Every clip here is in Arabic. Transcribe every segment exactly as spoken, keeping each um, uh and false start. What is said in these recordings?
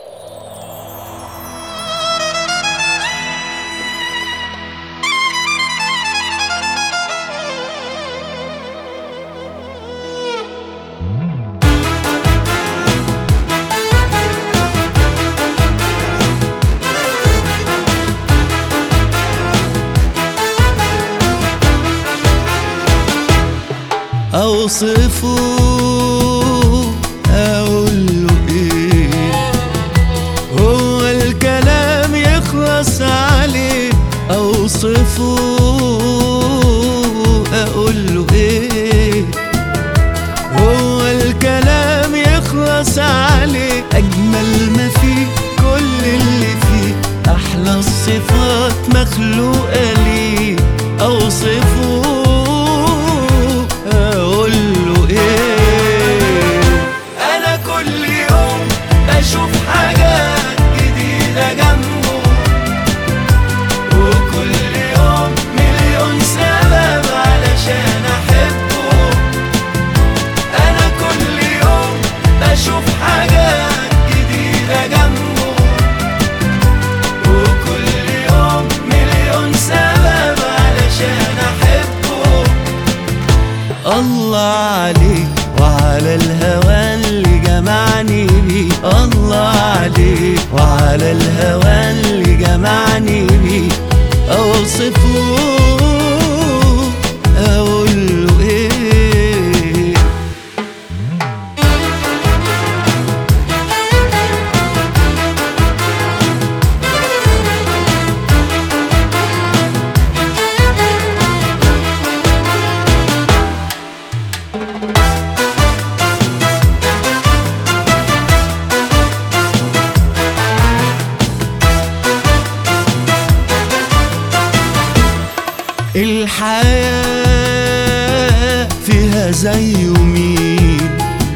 أوصفه أقوله إيه؟ هو الكلام يخلص عليه. أوصفه أقوله إيه؟ هو الكلام يخلص عليه. أجمل ما فيه كل اللي فيه، أحلى الصفات مخلوقة ليه. أوصفه أقوله إيه؟ أنا كل يوم بشوف حاجات جديدة جنبه، وكل يوم مليون سبب علشان أحبه. أنا كل يوم بشوف حاجات جديدة جنبه، وكل يوم مليون سبب علشان أحبه. الله عليك وعلى الهوى اللي جمعني بيه. الله عليك وعلى الهوى اللي جمعني بيه. أوصفه أقوله إيه؟ الحياة فيها زيه مين،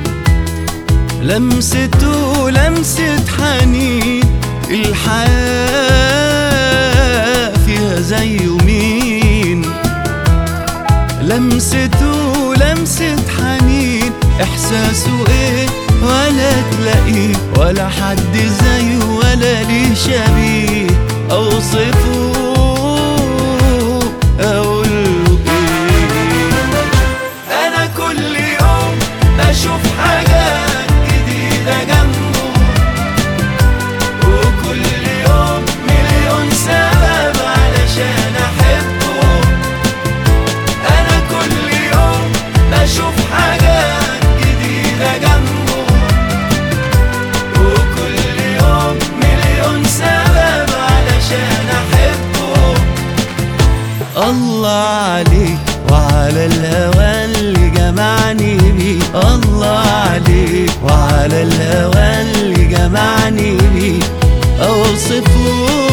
لمسته لمسة حنين. الحياة فيها زيه مين، لمسته لمسة حنين. إحساسه إيه ولا تلاقيه، ولا حد زيه ولا ليه شبيه. أوصفه أقوله إيه؟ أنا كل يوم بشوف حاجات جديدة جنبه، وكل يوم مليون سبب علشان أحبه. أنا كل يوم بشوف حاجات جديدة جنبه، وكل يوم مليون سبب علشان أحبه. الله عليك وعلى الهوى اللي جمعني بيه. الله عليك وعلى الهوى اللي جمعني بيه. أوصفه